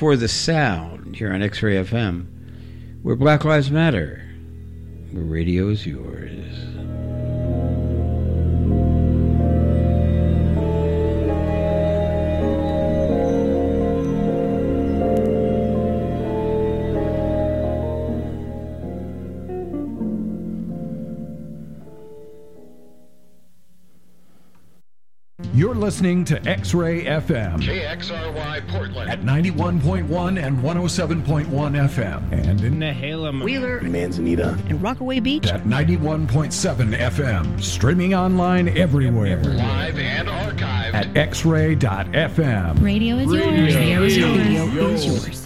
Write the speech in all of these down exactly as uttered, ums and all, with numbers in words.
for The Sound here on X-Ray F M, where Black Lives Matter, where radio is yours. You're listening to X-Ray F M. K X R Y Portland. At ninety-one point one and one oh seven point one F M. And in Nehalem, Wheeler, Manzanita, and Rockaway Beach. At ninety-one point seven F M. Streaming online everywhere. Live and archived. At x ray dot f m. Radio is yours. Radio is yours. Radio is yours.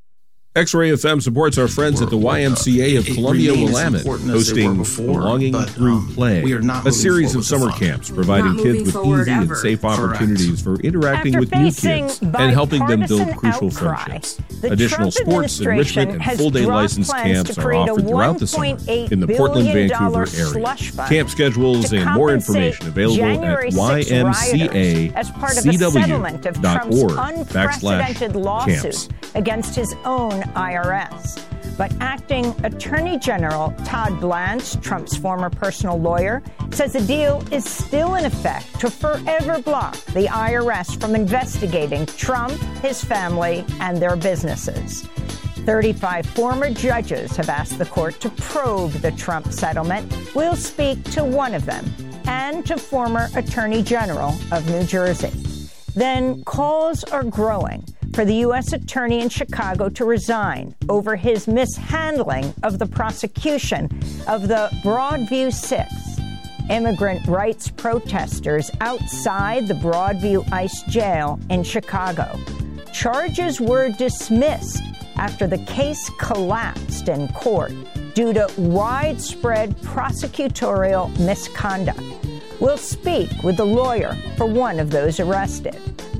X-Ray F M supports our friends at the Y M C A of Columbia Willamette, hosting Belonging Through Play, a series of summer camps providing kids with easy and safe opportunities for interacting with new kids and helping them build crucial friendships. Additional sports, enrichment, and full-day licensed camps are offered throughout the summer in the Portland-Vancouver area. Camp schedules and more information available at y m c a c w dot org backslash camps. Against his own I R S. But acting Attorney General Todd Blanche, Trump's former personal lawyer, says the deal is still in effect to forever block the I R S from investigating Trump, his family, and their businesses. thirty-five former judges have asked the court to probe the Trump settlement. We'll speak to one of them and to former Attorney General of New Jersey. Then calls are growing for the U S attorney in Chicago to resign over his mishandling of the prosecution of the Broadview Six. Immigrant rights protesters outside the Broadview ICE jail in Chicago. Charges were dismissed after the case collapsed in court due to widespread prosecutorial misconduct. We'll speak with the lawyer for one of those arrested.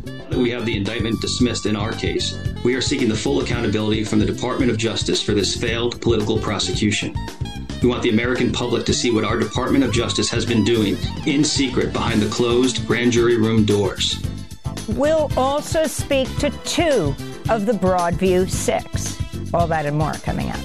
We have the indictment dismissed in our case. We are seeking the full accountability from the Department of Justice for this failed political prosecution. We want the American public to see what our Department of Justice has been doing in secret behind the closed grand jury room doors. We'll also speak to two of the Broadview Six. All that and more coming up.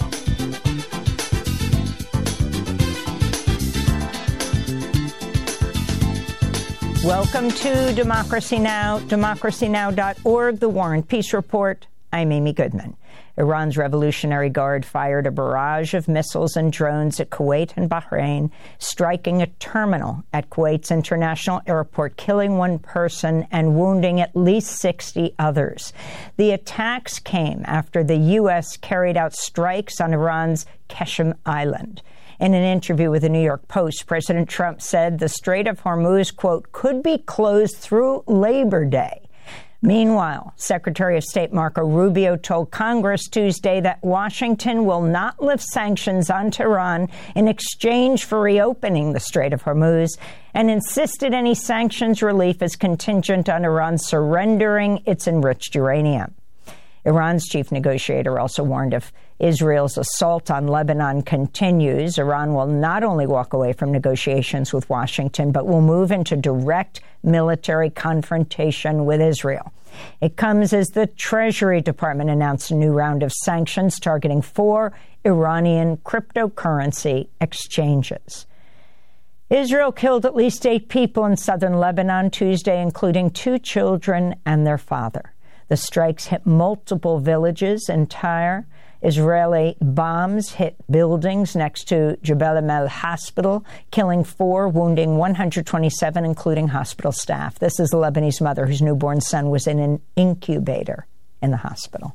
Welcome to Democracy Now!, democracy now dot org, The War and Peace Report. I'm Amy Goodman. Iran's Revolutionary Guard fired a barrage of missiles and drones at Kuwait and Bahrain, striking a terminal at Kuwait's international airport, killing one person and wounding at least sixty others. The attacks came after the U S carried out strikes on Iran's Qeshm Island. In an interview with the New York Post, President Trump said the Strait of Hormuz, quote, could be closed through Labor Day. Meanwhile, Secretary of State Marco Rubio told Congress Tuesday that Washington will not lift sanctions on Tehran in exchange for reopening the Strait of Hormuz, and insisted any sanctions relief is contingent on Iran surrendering its enriched uranium. Iran's chief negotiator also warned if Israel's assault on Lebanon continues, Iran will not only walk away from negotiations with Washington, but will move into direct military confrontation with Israel. It comes as the Treasury Department announced a new round of sanctions targeting four Iranian cryptocurrency exchanges. Israel killed at least eight people in southern Lebanon Tuesday, including two children and their father. The strikes hit multiple villages in Tyre. Israeli bombs hit buildings next to Jebel Amel Hospital, killing four, wounding one hundred twenty-seven, including hospital staff. This is a Lebanese mother whose newborn son was in an incubator in the hospital.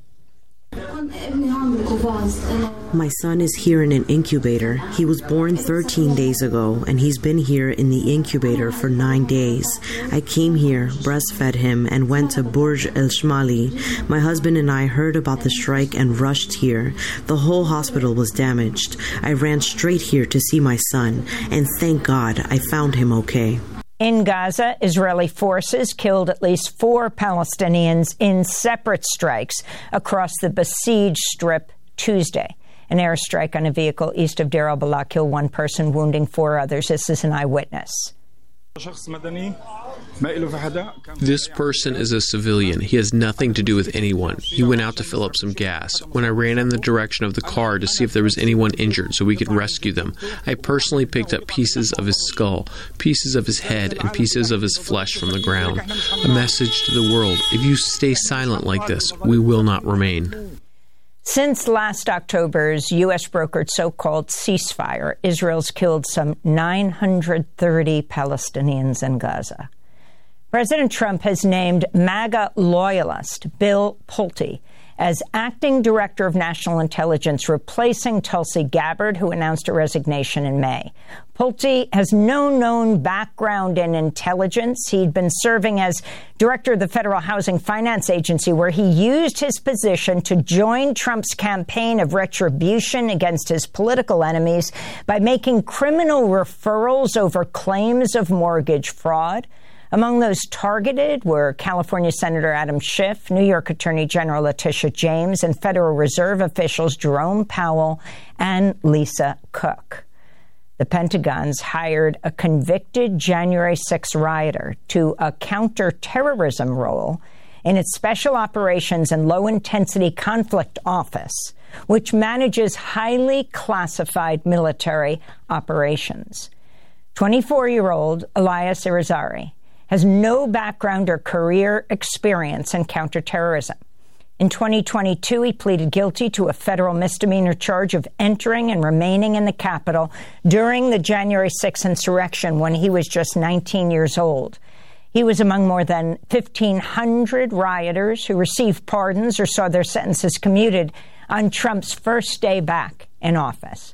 My son is here in an incubator. He was born thirteen days ago, and he's been here in the incubator for nine days. I came here, breastfed him, and went to Burj El Shmali. My husband and I heard about the strike and rushed here. The whole hospital was damaged. I ran straight here to see my son, and thank God I found him okay. In Gaza, Israeli forces killed at least four Palestinians in separate strikes across the besieged Strip Tuesday. An airstrike on a vehicle east of Deir al-Balah killed one person, wounding four others. This is an eyewitness. This person is a civilian. He has nothing to do with anyone. He went out to fill up some gas. When I ran in the direction of the car to see if there was anyone injured so we could rescue them, I personally picked up pieces of his skull, pieces of his head, and pieces of his flesh from the ground. A message to the world: if you stay silent like this, we will not remain. Since last October's U S brokered so-called ceasefire, Israel's killed some nine hundred thirty Palestinians in Gaza. President Trump has named MAGA loyalist Bill Pulte as acting director of national intelligence, replacing Tulsi Gabbard, who announced her resignation in May. Pulte has no known background in intelligence. He'd been serving as director of the Federal Housing Finance Agency, where he used his position to join Trump's campaign of retribution against his political enemies by making criminal referrals over claims of mortgage fraud. Among those targeted were California Senator Adam Schiff, New York Attorney General Letitia James, and Federal Reserve officials Jerome Powell and Lisa Cook. The Pentagon's hired a convicted January sixth rioter to a counterterrorism role in its Special Operations and Low-Intensity Conflict Office, which manages highly classified military operations. twenty-four-year-old Elias Irizarry has no background or career experience in counterterrorism. In twenty twenty-two, he pleaded guilty to a federal misdemeanor charge of entering and remaining in the Capitol during the January sixth insurrection when he was just nineteen years old. He was among more than fifteen hundred rioters who received pardons or saw their sentences commuted on Trump's first day back in office.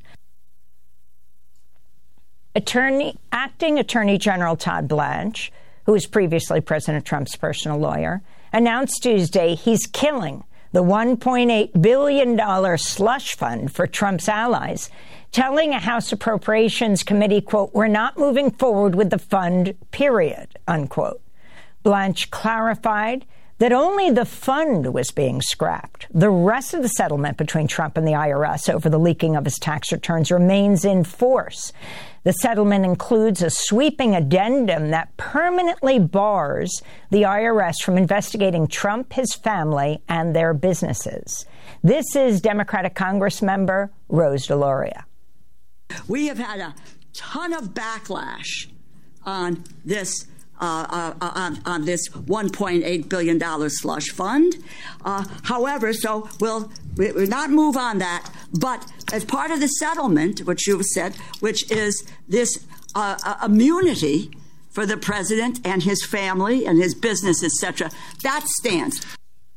Attorney, acting Attorney General Todd Blanche, who was previously President Trump's personal lawyer, announced Tuesday he's killing the one point eight billion dollars slush fund for Trump's allies, telling a House Appropriations Committee, quote, "We're not moving forward with the fund, period," unquote. Blanche clarified that only the fund was being scrapped. The rest of the settlement between Trump and the I R S over the leaking of his tax returns remains in force. The settlement includes a sweeping addendum that permanently bars the I R S from investigating Trump, his family, and their businesses. This is Democratic Congressmember Rose DeLauria. We have had a ton of backlash on this Uh, uh, on, on this one point eight billion dollars slush fund. Uh, however, so we'll, we'll not move on that. But as part of the settlement, which you said, which is this uh, uh, immunity for the president and his family and his business, et cetera, that stands.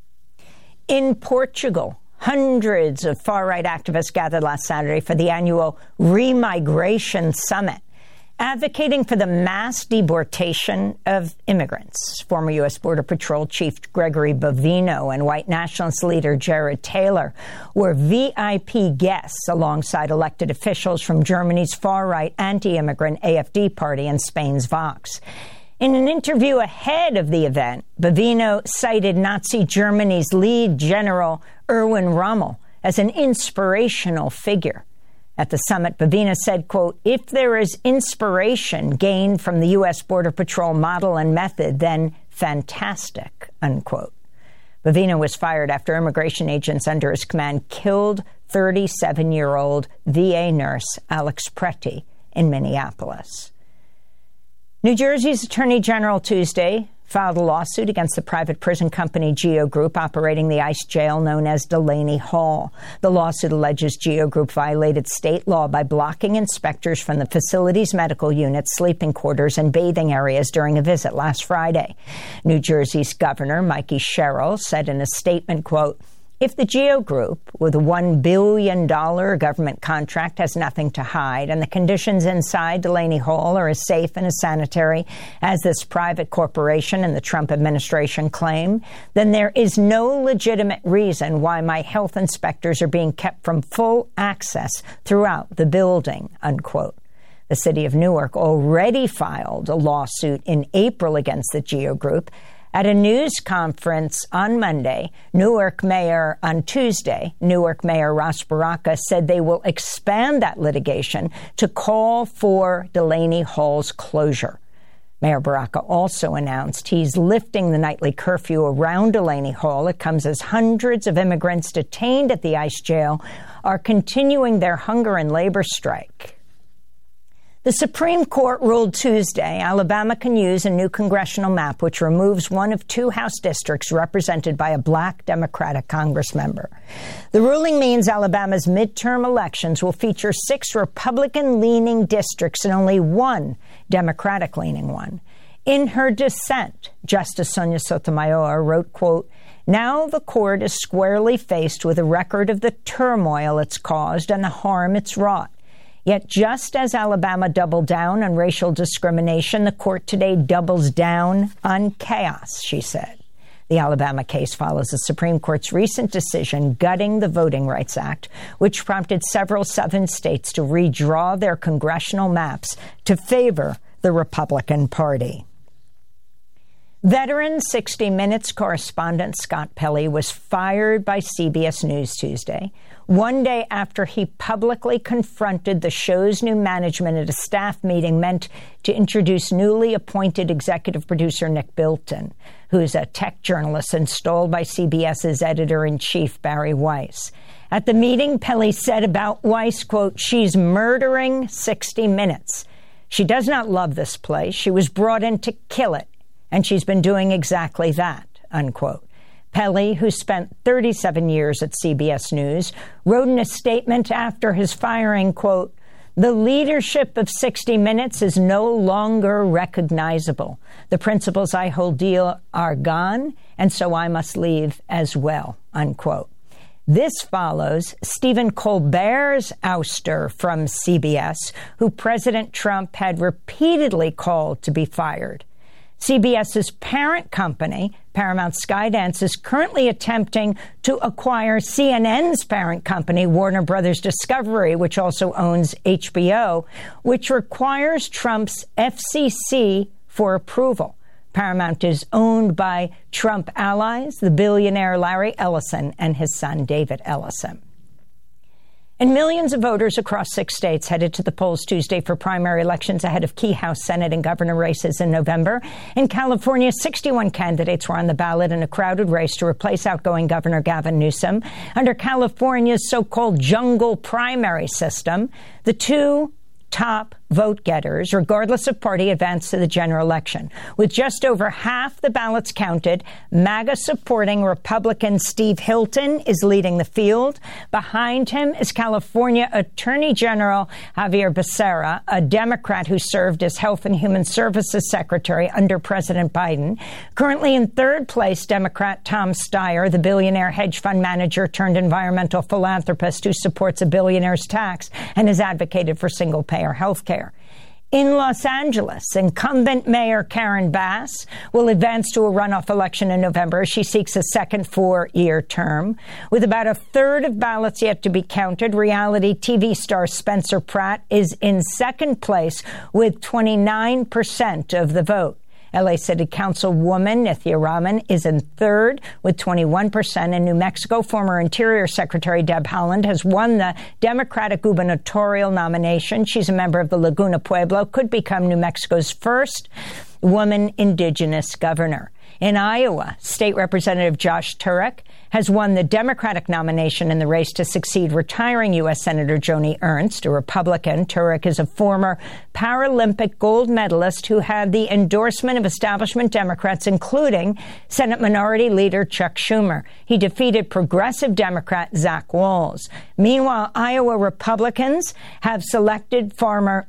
In Portugal, hundreds of far-right activists gathered last Saturday for the annual Remigration Summit, advocating for the mass deportation of immigrants. Former U S Border Patrol Chief Gregory Bovino and white nationalist leader Jared Taylor were V I P guests alongside elected officials from Germany's far-right anti-immigrant A F D party and Spain's Vox. In an interview ahead of the event, Bovino cited Nazi Germany's lead general Erwin Rommel as an inspirational figure. At the summit, Bovino said, quote, "If there is inspiration gained from the U S Border Patrol model and method, then fantastic," unquote. Bovino was fired after immigration agents under his command killed thirty-seven-year-old V A nurse Alex Preti in Minneapolis. New Jersey's Attorney General Tuesday filed a lawsuit against the private prison company Geo Group operating the ICE jail known as Delaney Hall. The lawsuit alleges Geo Group violated state law by blocking inspectors from the facility's medical units, sleeping quarters, and bathing areas during a visit last Friday. New Jersey's Governor Mikey Sherrill said in a statement, quote, "If the Geo Group, with a one billion dollars government contract, has nothing to hide, and the conditions inside Delaney Hall are as safe and as sanitary as this private corporation and the Trump administration claim, then there is no legitimate reason why my health inspectors are being kept from full access throughout the building," unquote. The city of Newark already filed a lawsuit in April against the Geo Group. At a news conference on Monday, Newark Mayor on Tuesday, Newark Mayor Ras Baraka said they will expand that litigation to call for Delaney Hall's closure. Mayor Baraka also announced he's lifting the nightly curfew around Delaney Hall. It comes as hundreds of immigrants detained at the ICE jail are continuing their hunger and labor strike. The Supreme Court ruled Tuesday Alabama can use a new congressional map which removes one of two House districts represented by a black Democratic Congress member. The ruling means Alabama's midterm elections will feature six Republican-leaning districts and only one Democratic-leaning one. In her dissent, Justice Sonia Sotomayor wrote, quote, "Now the court is squarely faced with a record of the turmoil it's caused and the harm it's wrought. Yet just as Alabama doubled down on racial discrimination, the court today doubles down on chaos," she said. The Alabama case follows the Supreme Court's recent decision gutting the Voting Rights Act, which prompted several southern states to redraw their congressional maps to favor the Republican Party. Veteran sixty minutes correspondent Scott Pelley was fired by C B S News Tuesday, one day after he publicly confronted the show's new management at a staff meeting meant to introduce newly appointed executive producer Nick Bilton, who's a tech journalist installed by CBS's editor-in-chief Barry Weiss. At the meeting, Pelley said about Weiss, quote, "She's murdering sixty minutes. She does not love this place. She was brought in to kill it. And she's been doing exactly that," unquote. Pelley, who spent thirty-seven years at C B S News, wrote in a statement after his firing, quote, "The leadership of sixty minutes is no longer recognizable. The principles I hold dear are gone, and so I must leave as well," unquote. This follows Stephen Colbert's ouster from C B S, who President Trump had repeatedly called to be fired. CBS's parent company, Paramount Skydance, is currently attempting to acquire C N N's parent company, Warner Brothers Discovery, which also owns H B O, which requires Trump's F C C for approval. Paramount is owned by Trump allies, the billionaire Larry Ellison and his son David Ellison. And millions of voters across six states headed to the polls Tuesday for primary elections ahead of key House, Senate, and governor races in November. In California, sixty-one candidates were on the ballot in a crowded race to replace outgoing Governor Gavin Newsom. Under California's so-called jungle primary system, the two top vote getters, regardless of party, advanced to the general election. With just over half the ballots counted, MAGA-supporting Republican Steve Hilton is leading the field. Behind him is California Attorney General Javier Becerra, a Democrat who served as Health and Human Services Secretary under President Biden. Currently in third place, Democrat Tom Steyer, the billionaire hedge fund manager turned environmental philanthropist who supports a billionaire's tax and has advocated for single-payer health care. In Los Angeles, incumbent Mayor Karen Bass will advance to a runoff election in November as she seeks a second four-year term. With about a third of ballots yet to be counted, reality T V star Spencer Pratt is in second place with twenty-nine percent of the vote. L A City Councilwoman Nithya Raman is in third with twenty-one percent. In New Mexico, former Interior Secretary Deb Haaland has won the Democratic gubernatorial nomination. She's a member of the Laguna Pueblo, could become New Mexico's first woman indigenous governor. In Iowa, State Representative Josh Turek has won the Democratic nomination in the race to succeed retiring U S Senator Joni Ernst, a Republican. Turek is a former Paralympic gold medalist who had the endorsement of establishment Democrats, including Senate Minority Leader Chuck Schumer. He defeated progressive Democrat Zach Wahls. Meanwhile, Iowa Republicans have selected farmer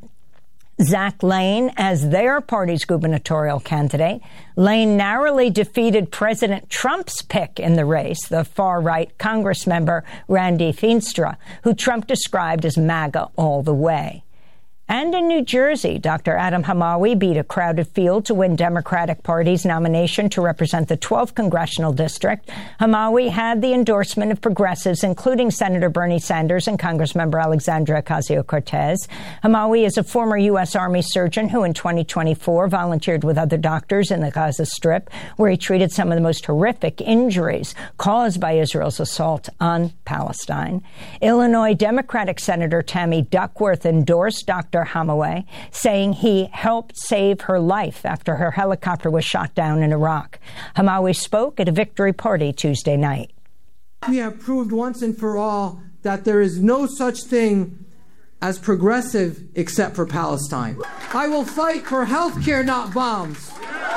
Zach Lane as their party's gubernatorial candidate. Lane narrowly defeated President Trump's pick in the race, the far-right Congress member Randy Feenstra, who Trump described as MAGA all the way. And in New Jersey, Doctor Adam Hamawi beat a crowded field to win Democratic Party's nomination to represent the twelfth congressional district. Hamawi had the endorsement of progressives, including Senator Bernie Sanders and Congressmember Alexandria Ocasio-Cortez. Hamawi is a former U S Army surgeon who in twenty twenty-four volunteered with other doctors in the Gaza Strip, where he treated some of the most horrific injuries caused by Israel's assault on Palestine. Illinois Democratic Senator Tammy Duckworth endorsed Doctor Doctor Hamaway, saying he helped save her life after her helicopter was shot down in Iraq. Hamaway spoke at a victory party Tuesday night. We have proved once and for all that there is no such thing as progressive except for Palestine. I will fight for health care, not bombs.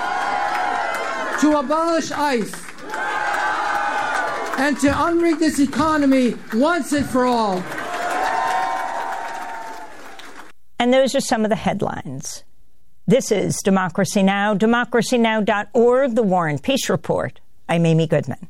To abolish ICE. And to unrig this economy once and for all. And those are some of the headlines. This is Democracy Now!, democracy now dot org, The War and Peace Report. I'm Amy Goodman.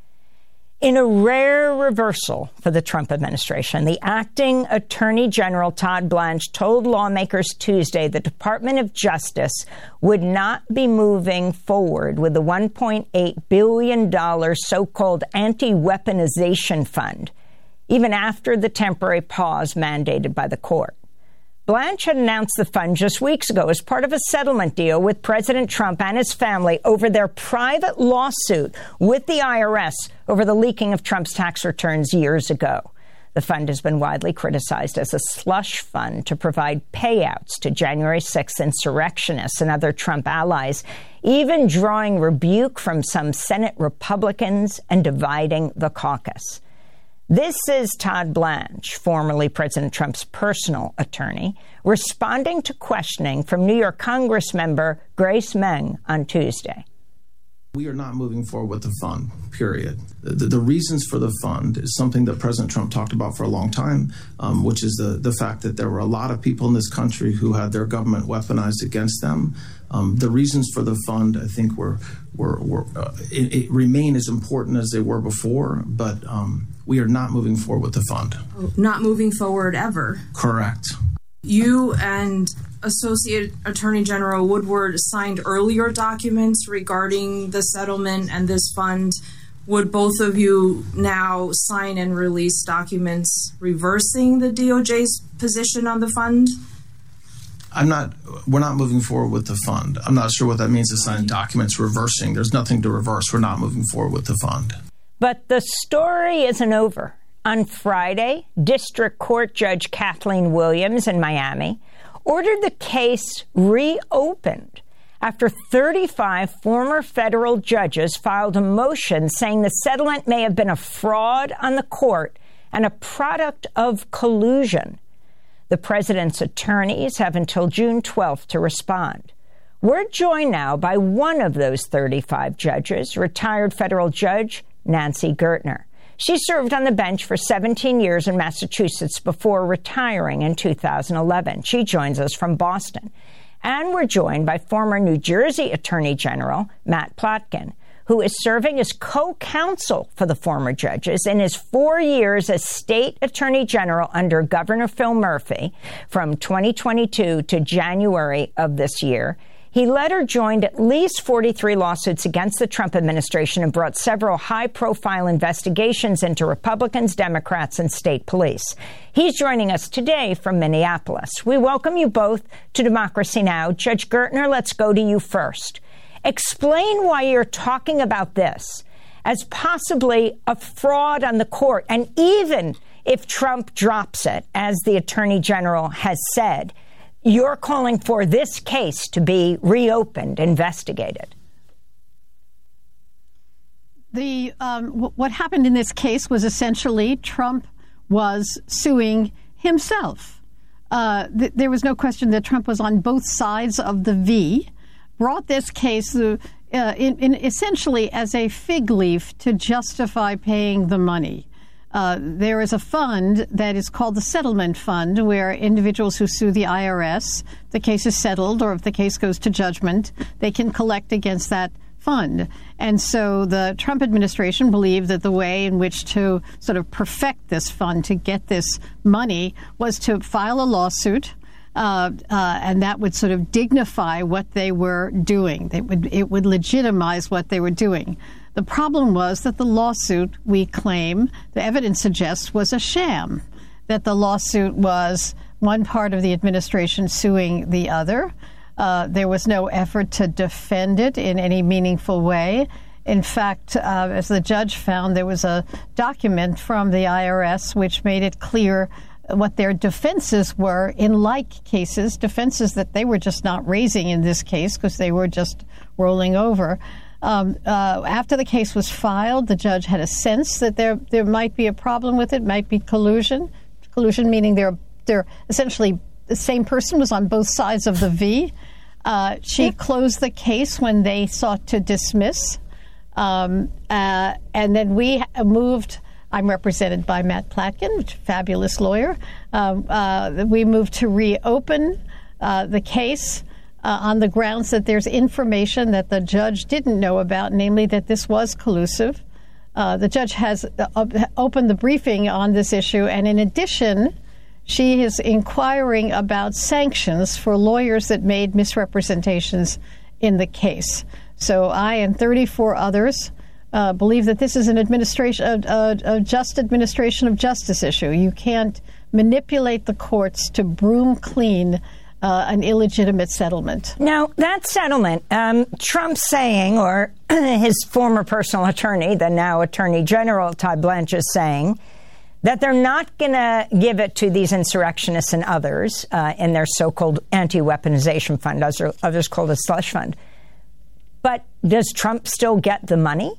In a rare reversal for the Trump administration, the acting Attorney General Todd Blanche told lawmakers Tuesday the Department of Justice would not be moving forward with the one point eight billion dollars so-called anti-weaponization fund, even after the temporary pause mandated by the court. Blanche had announced the fund just weeks ago as part of a settlement deal with President Trump and his family over their private lawsuit with the I R S over the leaking of Trump's tax returns years ago. The fund has been widely criticized as a slush fund to provide payouts to January sixth insurrectionists and other Trump allies, even drawing rebuke from some Senate Republicans and dividing the caucus. This is Todd Blanche, formerly President Trump's personal attorney, responding to questioning from New York Congress member Grace Meng on Tuesday. We are not moving forward with the fund, period. The, the reasons for the fund is something that President Trump talked about for a long time, um, which is the, the fact that there were a lot of people in this country who had their government weaponized against them. Um, the reasons for the fund, I think, were, were, were uh, it, it remain as important as they were before, but um, we are not moving forward with the fund. Not moving forward ever? Correct. You and Associate Attorney General Woodward signed earlier documents regarding the settlement and this fund. Would both of you now sign and release documents reversing the D O J's position on the fund? I'm not, we're not moving forward with the fund. I'm not sure what that means to sign documents reversing. There's nothing to reverse. We're not moving forward with the fund. But the story isn't over. On Friday, District Court Judge Kathleen Williams in Miami ordered the case reopened after thirty-five former federal judges filed a motion saying the settlement may have been a fraud on the court and a product of collusion. The president's attorneys have until June twelfth to respond. We're joined now by one of those thirty-five judges, retired federal judge Nancy Gertner. She served on the bench for seventeen years in Massachusetts before retiring in two thousand eleven. She joins us from Boston. And we're joined by former New Jersey Attorney General Matt Plotkin, who is serving as co-counsel for the former judges in his four years as state attorney general under Governor Phil Murphy from twenty twenty-two to January of this year. He led or joined at least forty-three lawsuits against the Trump administration and brought several high-profile investigations into Republicans, Democrats, and state police. He's joining us today from Minneapolis. We welcome you both to Democracy Now! Judge Gertner, let's go to you first. Explain why you're talking about this as possibly a fraud on the court, and even if Trump drops it, as the Attorney General has said, you're calling for this case to be reopened, investigated. The um, w- what happened in this case was essentially Trump was suing himself. Uh, th- there was no question that Trump was on both sides of the V, brought this case uh, in, in essentially as a fig leaf to justify paying the money. Uh, there is a fund that is called the Settlement Fund, where individuals who sue the I R S, the case is settled, or if the case goes to judgment, they can collect against that fund. And so the Trump administration believed that the way in which to sort of perfect this fund, to get this money, was to file a lawsuit, uh, uh, and that would sort of dignify what they were doing. It would, it would legitimize what they were doing. The problem was that the lawsuit, we claim, the evidence suggests, was a sham, that the lawsuit was one part of the administration suing the other. Uh, there was no effort to defend it in any meaningful way. In fact, uh, as the judge found, there was a document from the I R S which made it clear what their defenses were in like cases, defenses that they were just not raising in this case because they were just rolling over. Um, uh, after the case was filed, the judge had a sense that there there might be a problem with it, might be collusion. Collusion meaning they're they're essentially the same person was on both sides of the V. Uh, she closed the case when they sought to dismiss. Um, uh, and then we moved, I'm represented by Matt Platkin, which is a fabulous lawyer. Um, uh, we moved to reopen uh, the case uh, on the grounds that there's information that the judge didn't know about, namely that this was collusive. Uh, the judge has uh, opened the briefing on this issue, and in addition, she is inquiring about sanctions for lawyers that made misrepresentations in the case. So I and thirty-four others uh, believe that this is an administration, a, a, a just administration of justice issue. You can't manipulate the courts to broom clean uh, an illegitimate settlement. Now, that settlement, um, Trump saying, or his former personal attorney, the now Attorney General Todd Blanche, is saying that they're not going to give it to these insurrectionists and others uh, in their so-called anti-weaponization fund, others, others called a slush fund. But does Trump still get the money?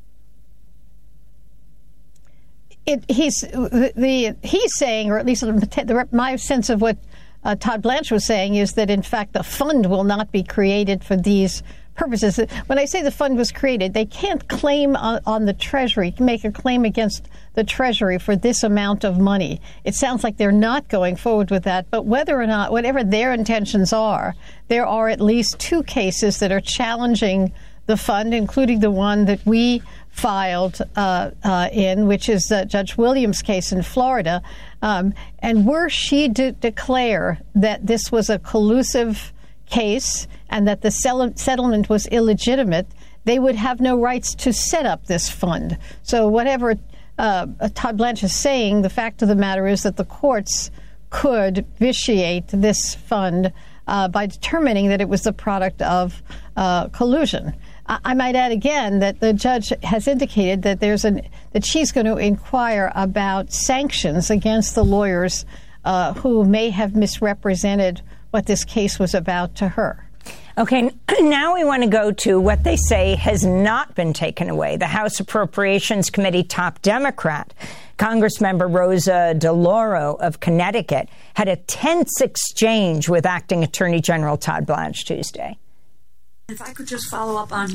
It, he's the, the he's saying, or at least the, my sense of what uh, Todd Blanche was saying is that, in fact, the fund will not be created for these purposes. When I say the fund was created, they can't claim on, on the Treasury, make a claim against the Treasury for this amount of money. It sounds like they're not going forward with that, but whether or not, whatever their intentions are, there are at least two cases that are challenging the fund, including the one that we filed uh, uh, in, which is uh, Judge Williams' case in Florida. Um, and were she to declare that this was a collusive case and that the settlement was illegitimate, they would have no rights to set up this fund. So whatever uh, Todd Blanche is saying, the fact of the matter is that the courts could vitiate this fund uh, by determining that it was the product of uh, collusion. I, I might add again that the judge has indicated that there's an that she's going to inquire about sanctions against the lawyers uh, who may have misrepresented what this case was about to her. Okay, now we want to go to what they say has not been taken away. The House Appropriations Committee top Democrat, Congressmember Rosa DeLauro of Connecticut, had a tense exchange with Acting Attorney General Todd Blanche Tuesday. If I could just follow up on,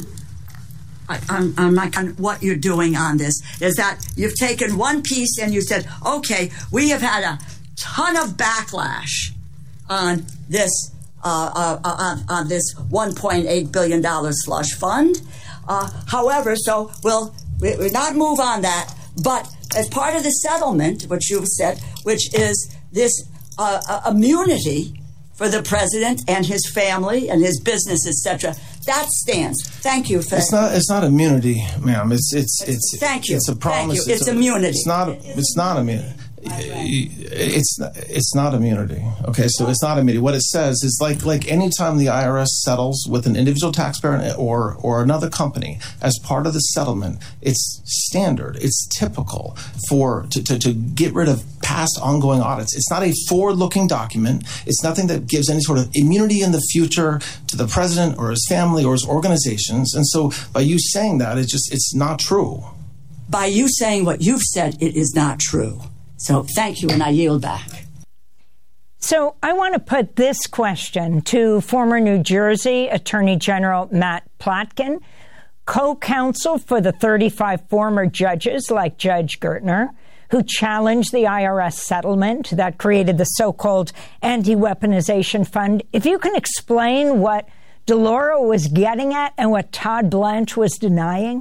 on, on, my, on what you're doing on this, is that you've taken one piece and you said, okay, we have had a ton of backlash on this uh, uh, on, on this one point eight billion dollars slush fund. Uh, however, so we'll we, we'll not move on that. But as part of the settlement, which you've said, which is this uh, uh, immunity for the president and his family and his business, et cetera, that stands. Thank you, Fred. It's not. It's not immunity, ma'am. It's it's it's. it's thank you. It's a promise. Thank you. It's, it's a, immunity. It's not. It's not immunity. It's it's not immunity. Okay, so it's not immunity. What it says is like like any time the I R S settles with an individual taxpayer or or another company as part of the settlement, it's standard. It's typical for to, to, to get rid of past ongoing audits. It's not a forward-looking document. It's nothing that gives any sort of immunity in the future to the president or his family or his organizations. And so by you saying that, it's just it's not true. By you saying what you've said, it is not true. So thank you, and I yield back. So I want to put this question to former New Jersey Attorney General Matt Platkin, co-counsel for the thirty-five former judges like Judge Gertner, who challenged the I R S settlement that created the so-called anti-weaponization fund. If you can explain what DeLauro was getting at and what Todd Blanche was denying.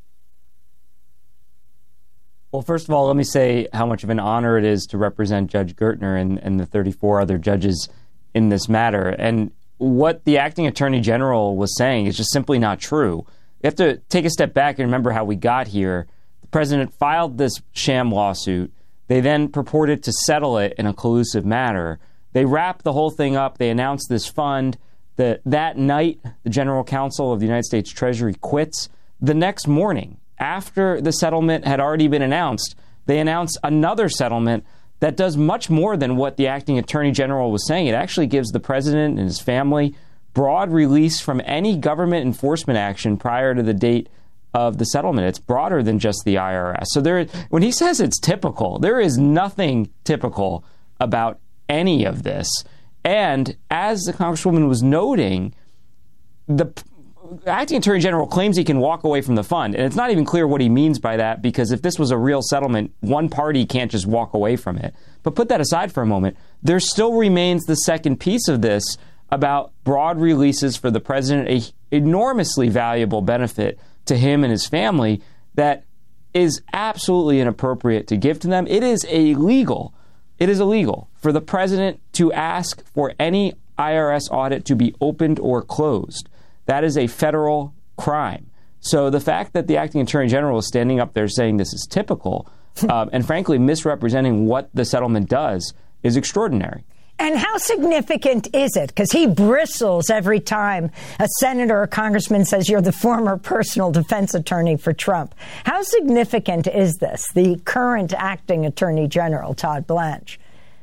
Well, first of all, let me say how much of an honor it is to represent Judge Gertner and, and the thirty-four other judges in this matter. And what the acting attorney general was saying is just simply not true. We have to take a step back and remember how we got here. The president filed this sham lawsuit. They then purported to settle it in a collusive manner. They wrapped the whole thing up. They announced this fund. The, that night, the general counsel of the United States Treasury quits. The next morning, after the settlement had already been announced, they announced another settlement that does much more than what the acting attorney general was saying. It actually gives the president and his family broad release from any government enforcement action prior to the date of the settlement. It's broader than just the I R S. So there, when he says it's typical, there is nothing typical about any of this. And as the Congresswoman was noting, the acting attorney general claims he can walk away from the fund. And it's not even clear what he means by that, because if this was a real settlement, one party can't just walk away from it. But put that aside for a moment. There still remains the second piece of this about broad releases for the president, a enormously valuable benefit to him and his family that is absolutely inappropriate to give to them. It is illegal. It is illegal for the president to ask for any I R S audit to be opened or closed. That is a federal crime. So the fact that the acting attorney general is standing up there saying this is typical um, and frankly misrepresenting what the settlement does is extraordinary. And how significant is it? Because he bristles every time a senator or congressman says you're the former personal defense attorney for Trump. How significant is this, the current acting attorney general, Todd Blanche?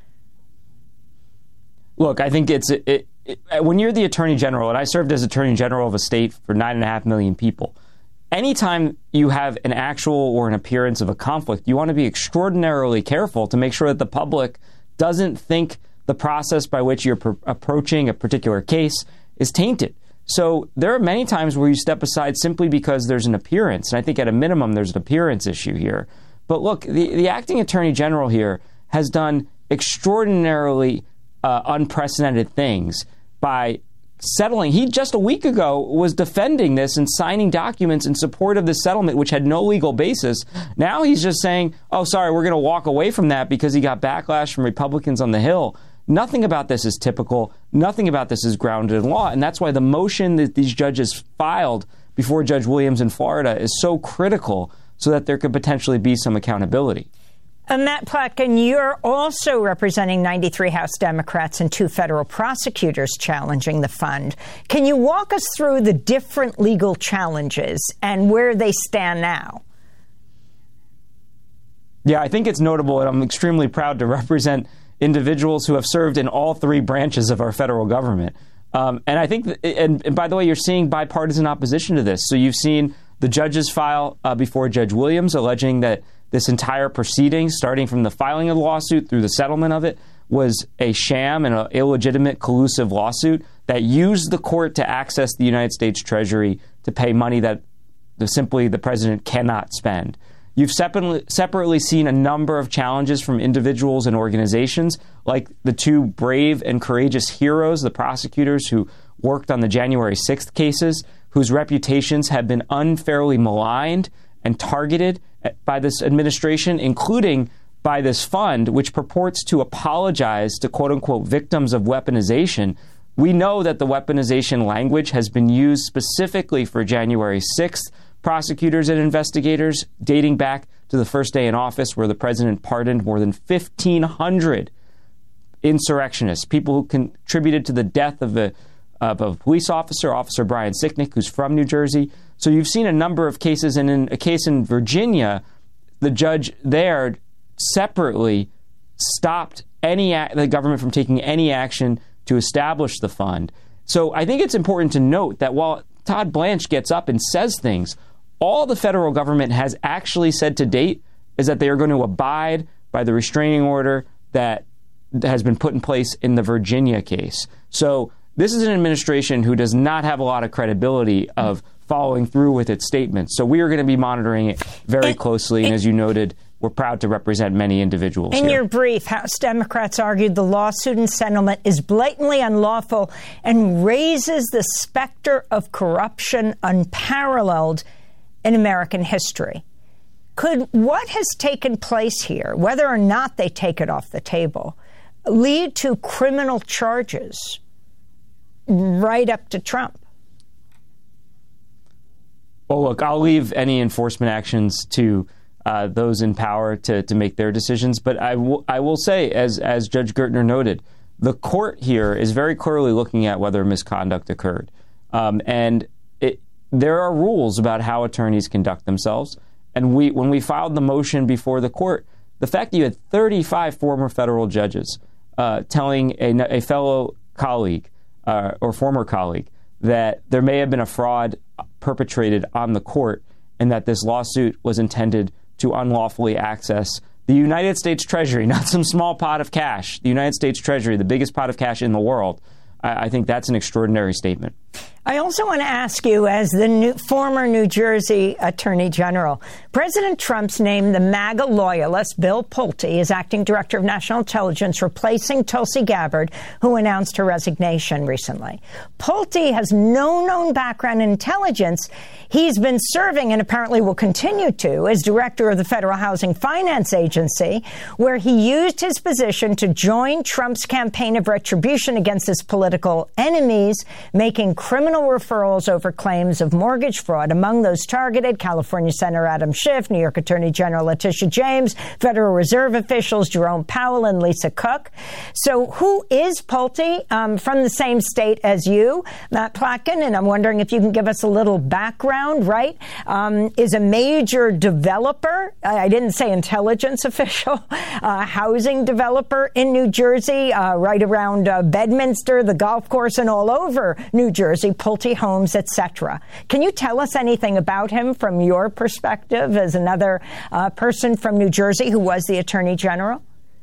Look, I think it's it, it, when you're the attorney general, and I served as attorney general of a state for nine and a half million people, anytime you have an actual or an appearance of a conflict, you want to be extraordinarily careful to make sure that the public doesn't think the process by which you're pr- approaching a particular case is tainted. So there are many times where you step aside simply because there's an appearance. And I think at a minimum, there's an appearance issue here. But look, the, the acting attorney general here has done extraordinarily uh, unprecedented things by settling. He just a week ago was defending this and signing documents in support of this settlement, which had no legal basis. Now he's just saying, oh, sorry, we're going to walk away from that because he got backlash from Republicans on the Hill. Nothing about this is typical. Nothing about this is grounded in law. And that's why the motion that these judges filed before Judge Williams in Florida is so critical, so that there could potentially be some accountability. And Matt Plotkin, you're also representing ninety-three House Democrats and two federal prosecutors challenging the fund. Can you walk us through the different legal challenges and where they stand now? Yeah, I think it's notable, and I'm extremely proud to represent individuals who have served in all three branches of our federal government. Um, and I think, that, and, and by the way, you're seeing bipartisan opposition to this. So you've seen the judges file uh, before Judge Williams alleging that this entire proceeding, starting from the filing of the lawsuit through the settlement of it, was a sham and an illegitimate, collusive lawsuit that used the court to access the United States Treasury to pay money that the, simply the president cannot spend. You've separately, separately seen a number of challenges from individuals and organizations, like the two brave and courageous heroes, the prosecutors who worked on the January sixth cases, whose reputations have been unfairly maligned and targeted by this administration, including by this fund, which purports to apologize to quote-unquote victims of weaponization. We know that the weaponization language has been used specifically for January sixth prosecutors and investigators, dating back to the first day in office where the president pardoned more than fifteen hundred insurrectionists, people who contributed to the death of a, of a police officer, Officer Brian Sicknick, who's from New Jersey. So you've seen a number of cases, and in a case in Virginia, the judge there separately stopped any the government from taking any action to establish the fund. So I think it's important to note that while Todd Blanche gets up and says things, all the federal government has actually said to date is that they are going to abide by the restraining order that has been put in place in the Virginia case. So this is an administration who does not have a lot of credibility of following through with its statements. So we are going to be monitoring it very closely. And as you noted, we're proud to represent many individuals In here. your brief, House Democrats argued the lawsuit and settlement is blatantly unlawful and raises the specter of corruption unparalleled in American history. Could what has taken place here, whether or not they take it off the table, lead to criminal charges right up to Trump? Well, look, I'll leave any enforcement actions to uh, those in power to, to make their decisions. But I, w- I will say, as, as Judge Gertner noted, the court here is very clearly looking at whether misconduct occurred. Um, and it, there are rules about how attorneys conduct themselves. And we, when we filed the motion before the court, the fact that you had thirty-five former federal judges uh, telling a, a fellow colleague uh, or former colleague that there may have been a fraud perpetrated on the court and that this lawsuit was intended to unlawfully access the United States Treasury, not some small pot of cash, the United States Treasury, the biggest pot of cash in the world. I, I think that's an extraordinary statement. I also want to ask you, as the new, former New Jersey Attorney General, President Trump's named the MAGA loyalist Bill Pulte as acting director of national intelligence, replacing Tulsi Gabbard, who announced her resignation recently. Pulte has no known background in intelligence. He's been serving, and apparently will continue to, as director of the Federal Housing Finance Agency, where he used his position to join Trump's campaign of retribution against his political enemies, making criminal referrals over claims of mortgage fraud. Among those targeted, California Senator Adam Schiff, New York Attorney General Letitia James, Federal Reserve officials Jerome Powell and Lisa Cook. So who is Pulte? Um, from the same state as you, Matt Plotkin, and I'm wondering if you can give us a little background, right? Um, is a major developer, I didn't say intelligence official, uh, housing developer in New Jersey, uh, right around uh, Bedminster, the golf course, and all over New Jersey, Pulte Homes, et cetera. Can you tell us anything about him from your perspective as another uh, person from New Jersey who was the Attorney General?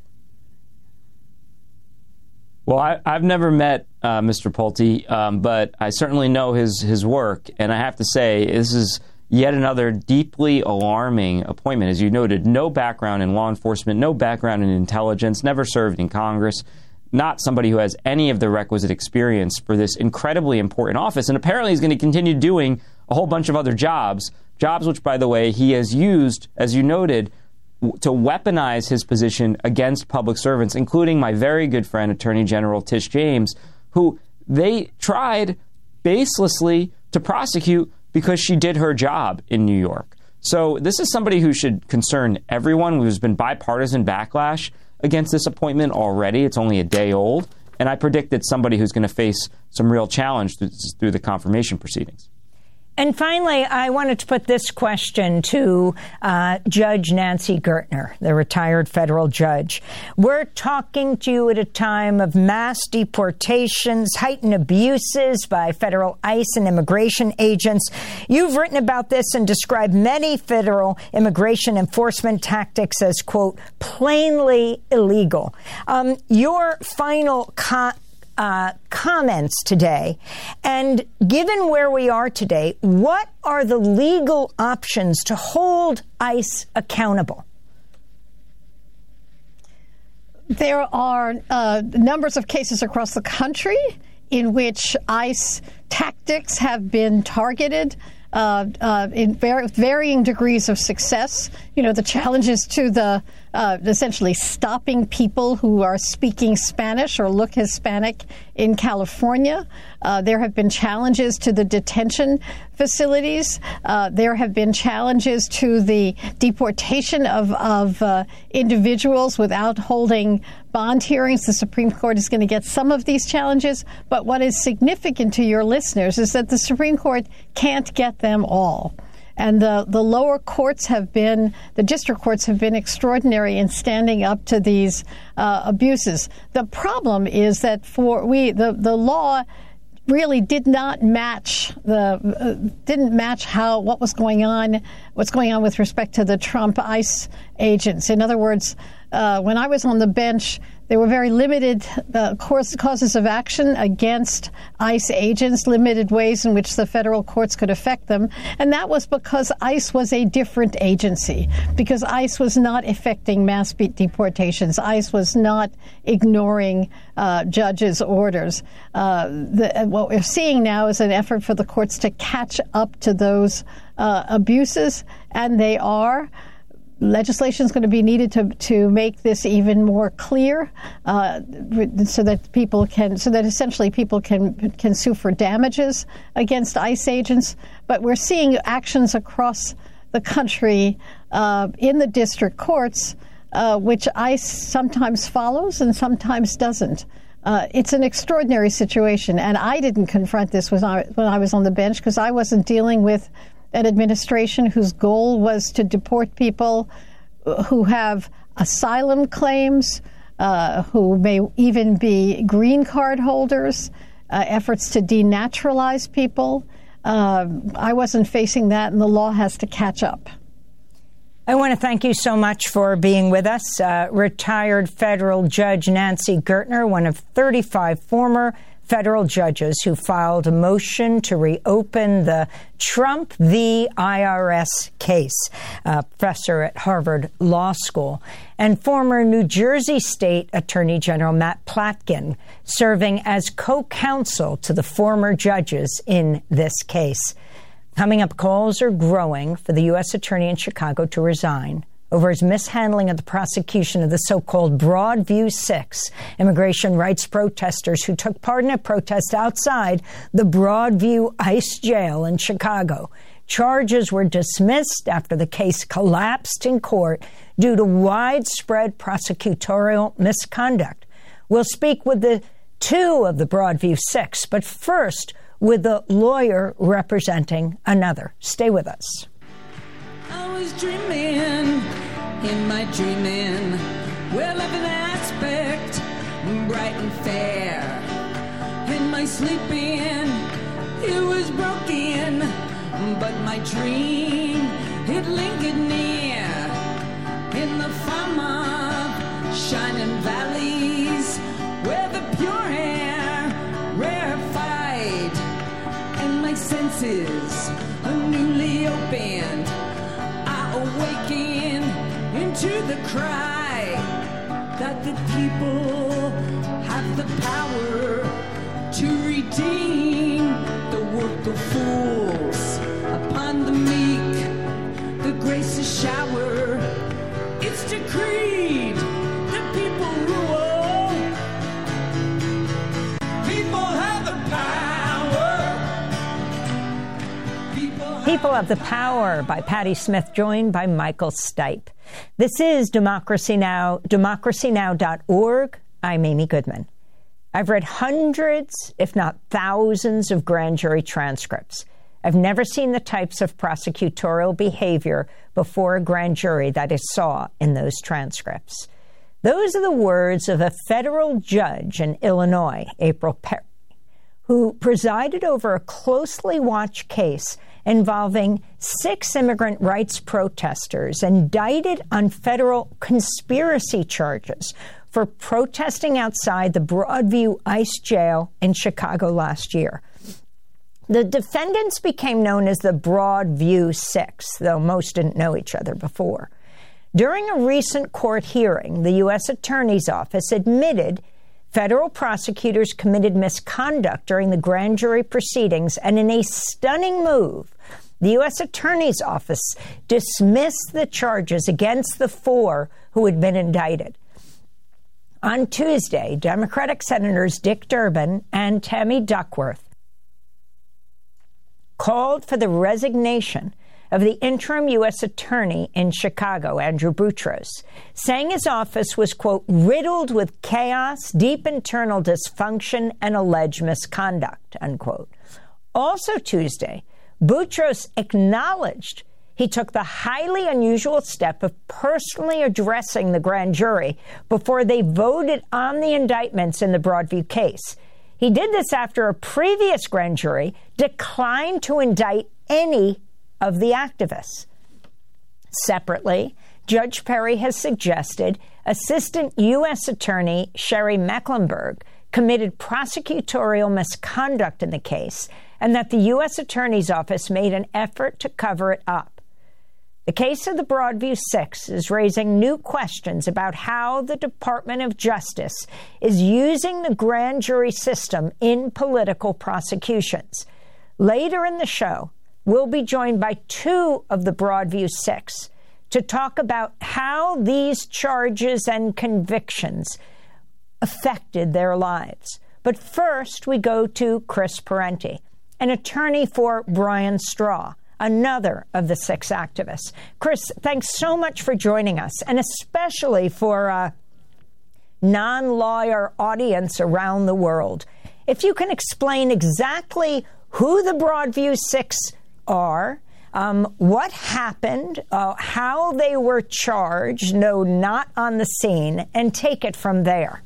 Well, I, I've never met uh, Mister Pulte, um, but I certainly know his, his work. And I have to say, this is yet another deeply alarming appointment. As you noted, no background in law enforcement, no background in intelligence, never served in Congress, not somebody who has any of the requisite experience for this incredibly important office. And apparently he's going to continue doing a whole bunch of other jobs, jobs which, by the way, he has used, as you noted, to weaponize his position against public servants, including my very good friend, Attorney General Tish James, who they tried baselessly to prosecute because she did her job in New York. So this is somebody who should concern everyone. There's been bipartisan backlash against this appointment already. It's only a day old. And I predict that somebody who's going to face some real challenge through, through the confirmation proceedings. And finally, I wanted to put this question to uh, Judge Nancy Gertner, the retired federal judge. We're talking to you at a time of mass deportations, heightened abuses by federal ICE and immigration agents. You've written about this and described many federal immigration enforcement tactics as, quote, plainly illegal. Um, your final comment. Uh, comments today. And given where we are today, what are the legal options to hold ICE accountable? There are uh, numbers of cases across the country in which ICE tactics have been targeted uh, uh, in var- varying degrees of success. You know, the challenges to the Uh, essentially stopping people who are speaking Spanish or look Hispanic in California. Uh, there have been challenges to the detention facilities. Uh, there have been challenges to the deportation of, of uh, individuals without holding bond hearings. The Supreme Court is going to get some of these challenges. But what is significant to your listeners is that the Supreme Court can't get them all. And the, the lower courts have been, the district courts have been extraordinary in standing up to these uh, abuses. The problem is that for we, the, the law really did not match the, uh, didn't match how, what was going on, what's going on with respect to the Trump ICE agents. In other words, uh, when I was on the bench, there were very limited uh, causes of action against ICE agents, limited ways in which the federal courts could affect them. And that was because ICE was a different agency, because ICE was not effecting mass deportations. ICE was not ignoring uh, judges' orders. Uh, the, what we're seeing now is an effort for the courts to catch up to those uh, abuses, and they are. Legislation is going to be needed to to make this even more clear, uh, so that people can, so that essentially people can can sue for damages against ICE agents. But we're seeing actions across the country uh, in the district courts, uh, which ICE sometimes follows and sometimes doesn't. Uh, it's an extraordinary situation, and I didn't confront this when I, when I was on the bench because I wasn't dealing with an administration whose goal was to deport people who have asylum claims, uh, who may even be green card holders, uh, efforts to denaturalize people. Uh, I wasn't facing that, and the law has to catch up. I want to thank you so much for being with us. Uh, retired federal judge Nancy Gertner, one of thirty-five former federal judges who filed a motion to reopen the Trump v. I R S case, a professor at Harvard Law School, and former New Jersey State Attorney General Matt Platkin, serving as co-counsel to the former judges in this case. Coming up, calls are growing for the U S attorney in Chicago to resign over his mishandling of the prosecution of the so-called Broadview Six, immigration rights protesters who took part in a protest outside the Broadview ICE jail in Chicago. Charges were dismissed after the case collapsed in court due to widespread prosecutorial misconduct. We'll speak with the two of the Broadview Six, but first with the lawyer representing another. Stay with us. I was dreaming in my dreaming, well, of an aspect bright and fair. In my sleeping, it was broken, but my dream, it lingered near. In the farm of shining valleys, where the pure air rarefied, and my senses are newly opened. Awaken into the cry that the people have the power to redeem the work of fools. Upon the meek, the graces shower. It's decreed that people rule. People have the power. People have, People have the Power by Patti Smith, joined by Michael Stipe. This is Democracy Now!, democracy now dot org. I'm Amy Goodman. I've read hundreds, if not thousands, of grand jury transcripts. I've never seen the types of prosecutorial behavior before a grand jury that I saw in those transcripts. Those are the words of a federal judge in Illinois, April Perry, who presided over a closely watched case involving six immigrant rights protesters indicted on federal conspiracy charges for protesting outside the Broadview ICE jail in Chicago last year. The defendants became known as the Broadview Six, though most didn't know each other before. During a recent court hearing, the U S Attorney's Office admitted federal prosecutors committed misconduct during the grand jury proceedings, and in a stunning move, the U S Attorney's Office dismissed the charges against the four who had been indicted. On Tuesday, Democratic Senators Dick Durbin and Tammy Duckworth called for the resignation of the interim U S Attorney in Chicago, Andrew Boutros, saying his office was, quote, riddled with chaos, deep internal dysfunction, and alleged misconduct, unquote. Also Tuesday, Boutros acknowledged he took the highly unusual step of personally addressing the grand jury before they voted on the indictments in the Broadview case. He did this after a previous grand jury declined to indict any of the activists. Separately, Judge Perry has suggested Assistant U S Attorney Sherry Mecklenburg committed prosecutorial misconduct in the case, and that the U S Attorney's Office made an effort to cover it up. The case of the Broadview Six is raising new questions about how the Department of Justice is using the grand jury system in political prosecutions. Later in the show, we'll be joined by two of the Broadview Six to talk about how these charges and convictions affected their lives. But first, we go to Chris Parenti, an attorney for Brian Straw, another of the six activists. Chris, thanks so much for joining us, and especially for a non-lawyer audience around the world. If you can explain exactly who the Broadview Six are, Um, what happened, uh, how they were charged, no, not on the scene, and take it from there.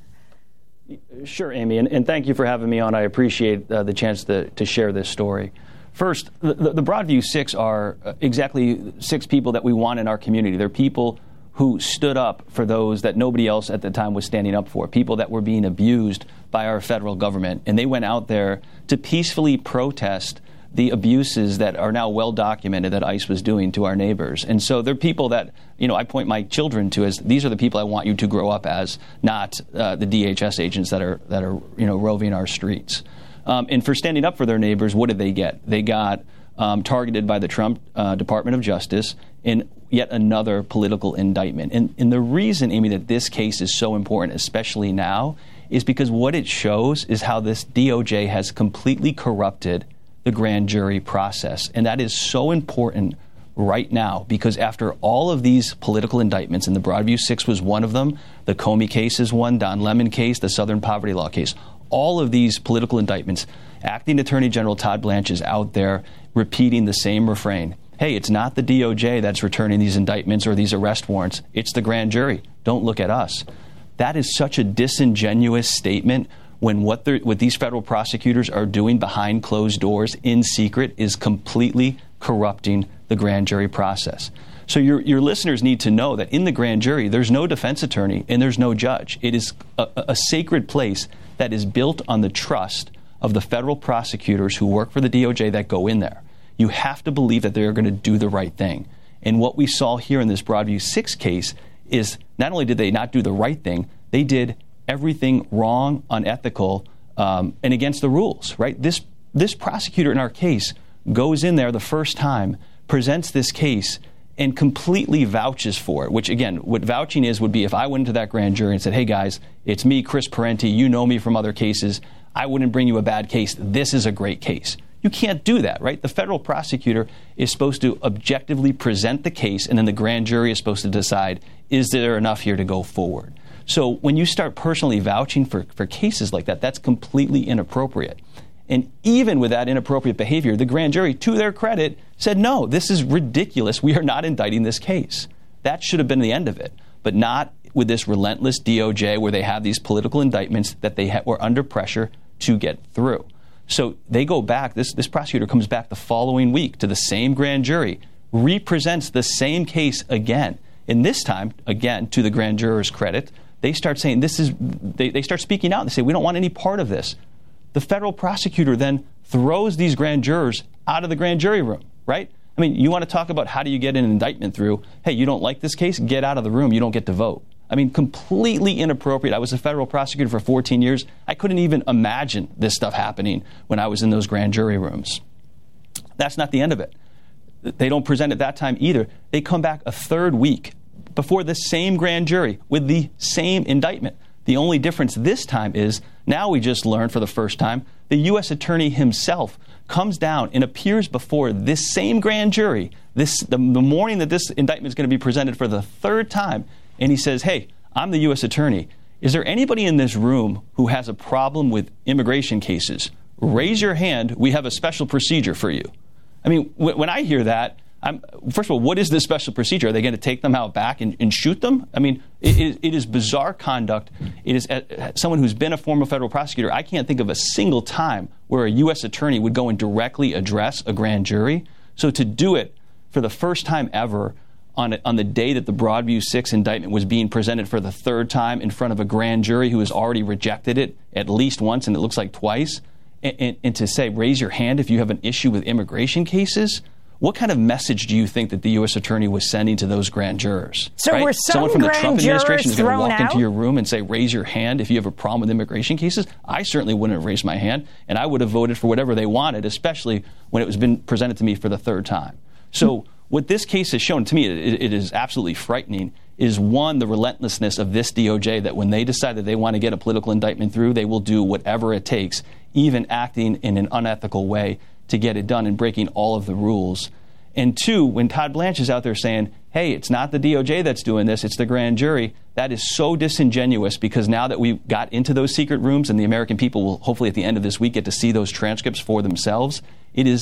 Sure, Amy, and, and thank you for having me on. I appreciate uh, the chance to, to share this story. First, the, the Broadview Six are exactly six people that we want in our community. They're people who stood up for those that nobody else at the time was standing up for, people that were being abused by our federal government. And they went out there to peacefully protest the abuses that are now well documented that ICE was doing to our neighbors. And so they're people that, you know, I point my children to as these are the people I want you to grow up as, not uh, the D H S agents that are, that are, you know, roving our streets. Um, and for standing up for their neighbors, what did they get? They got um, targeted by the Trump uh, Department of Justice in yet another political indictment. And, and the reason, Amy, that this case is so important, especially now, is because what it shows is how this D O J has completely corrupted the grand jury process. And that is so important right now because after all of these political indictments, and the Broadview Six was one of them, the Comey case is one, Don Lemon case, the Southern Poverty Law case, all of these political indictments, Acting Attorney General Todd Blanche is out there repeating the same refrain. Hey, it's not the D O J that's returning these indictments or these arrest warrants. It's the grand jury. Don't look at us. That is such a disingenuous statement when what, what these federal prosecutors are doing behind closed doors in secret is completely corrupting the grand jury process. So your, your listeners need to know that in the grand jury, there's no defense attorney and there's no judge. It is a, a sacred place that is built on the trust of the federal prosecutors who work for the D O J that go in there. You have to believe that they're going to do the right thing. And what we saw here in this Broadview Six case is not only did they not do the right thing, they did everything wrong, unethical, um, and against the rules, right? This, this prosecutor in our case goes in there the first time, presents this case, and completely vouches for it, which, again, what vouching is would be if I went into that grand jury and said, hey, guys, it's me, Chris Parenti, you know me from other cases, I wouldn't bring you a bad case. This is a great case. You can't do that, right? The federal prosecutor is supposed to objectively present the case, and then the grand jury is supposed to decide, is there enough here to go forward? So when you start personally vouching for, for cases like that, that's completely inappropriate. And even with that inappropriate behavior, the grand jury, to their credit, said, no, this is ridiculous. We are not indicting this case. That should have been the end of it, but not with this relentless D O J where they have these political indictments that they ha- were under pressure to get through. So they go back, this, this prosecutor comes back the following week to the same grand jury, represents the same case again. And this time, again, to the grand juror's credit, they start saying this is, they, they start speaking out and they say, we don't want any part of this. The federal prosecutor then throws these grand jurors out of the grand jury room, right? I mean, you want to talk about how do you get an indictment through? Hey, you don't like this case? Get out of the room. You don't get to vote. I mean, completely inappropriate. I was a federal prosecutor for fourteen years. I couldn't even imagine this stuff happening when I was in those grand jury rooms. That's not the end of it. They don't present it that time either. They come back a third week before the same grand jury with the same indictment. The only difference this time is now we just learned for the first time the U S attorney himself comes down and appears before this same grand jury this the, the morning that this indictment is going to be presented for the third time, and he says, hey, I'm the U S attorney. Is there anybody in this room who has a problem with immigration cases? Raise your hand. We have a special procedure for you. I mean, w- when I hear that, I'm, first of all, what is this special procedure? Are they going to take them out back and, and shoot them? I mean, it, it is bizarre conduct. It is uh, someone who's been a former federal prosecutor. I can't think of a single time where a U S attorney would go and directly address a grand jury. So to do it for the first time ever on, a, on the day that the Broadview Six indictment was being presented for the third time in front of a grand jury who has already rejected it at least once and it looks like twice, and, and, and to say, raise your hand if you have an issue with immigration cases, what kind of message do you think that the U S attorney was sending to those grand jurors? So right? were some Someone from the grand Trump administration jurors is going to walk thrown out? into your room and say, raise your hand if you have a problem with immigration cases? I certainly wouldn't have raised my hand, and I would have voted for whatever they wanted, especially when it was been presented to me for the third time. So what this case has shown to me, it, it is absolutely frightening, is one, the relentlessness of this D O J, that when they decide that they want to get a political indictment through, they will do whatever it takes, even acting in an unethical way to get it done and breaking all of the rules. And two, when Todd Blanche is out there saying, hey, it's not the D O J that's doing this, it's the grand jury, that is so disingenuous, because now that we got into those secret rooms and the American people will hopefully at the end of this week get to see those transcripts for themselves, it is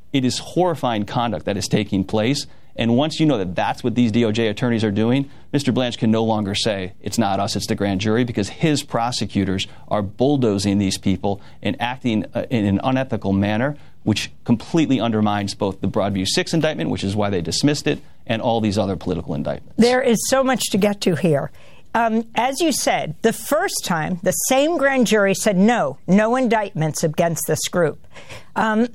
It is horrifying conduct that is taking place. And once you know that that's what these D O J attorneys are doing, Mister Blanche can no longer say it's not us, it's the grand jury, because his prosecutors are bulldozing these people and acting uh, in an unethical manner, which completely undermines both the Broadview six indictment, which is why they dismissed it, and all these other political indictments. There is so much to get to here. Um, as you said, the first time, the same grand jury said no, no indictments against this group. Um,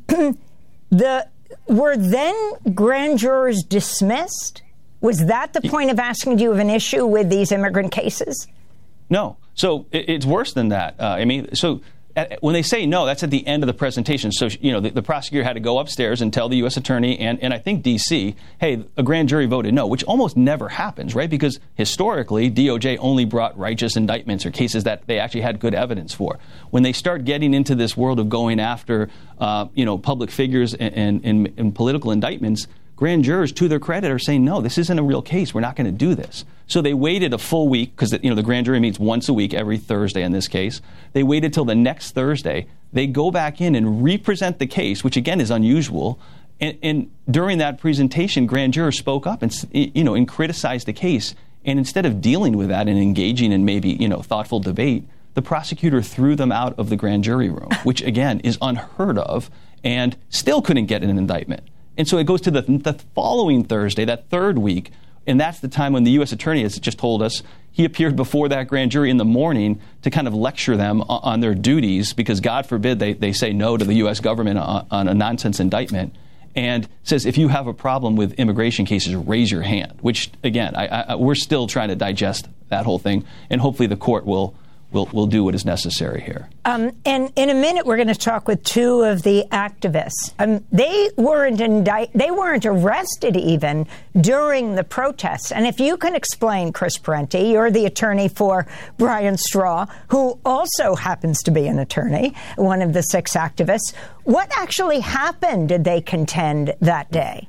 the Were then grand jurors dismissed? Was that the point of asking, do you have an issue with these immigrant cases? No. So it, it's worse than that. Uh, I mean, so at, when they say no, that's at the end of the presentation. So, you know, the, the prosecutor had to go upstairs and tell the U S attorney and, and I think D C, hey, a grand jury voted no, which almost never happens, right? Because historically, D O J only brought righteous indictments or cases that they actually had good evidence for. When they start getting into this world of going after, uh, you know, public figures and, and, and, and political indictments, grand jurors, to their credit, are saying, no, this isn't a real case. We're not going to do this. So they waited a full week, because you know the grand jury meets once a week, every Thursday in this case. They waited till the next Thursday. They go back in and represent the case, which again is unusual. And, and during that presentation, grand jurors spoke up and you know and criticized the case. And instead of dealing with that and engaging in maybe you know thoughtful debate, the prosecutor threw them out of the grand jury room, which again is unheard of, and still couldn't get an indictment. And so it goes to the, the following Thursday, that third week, and that's the time when the U S attorney has just told us he appeared before that grand jury in the morning to kind of lecture them on, on their duties, because God forbid they, they say no to the U S government on, on a nonsense indictment, and says if you have a problem with immigration cases, raise your hand, which, again, I, I, we're still trying to digest that whole thing, and hopefully the court will We'll, we'll do what is necessary here. Um, and in a minute, we're going to talk with two of the activists. Um, they weren't indict- They weren't arrested even during the protests. And if you can explain, Chris Parenti, you're the attorney for Brian Straw, who also happens to be an attorney, one of the six activists. What actually happened, did they contend, that day?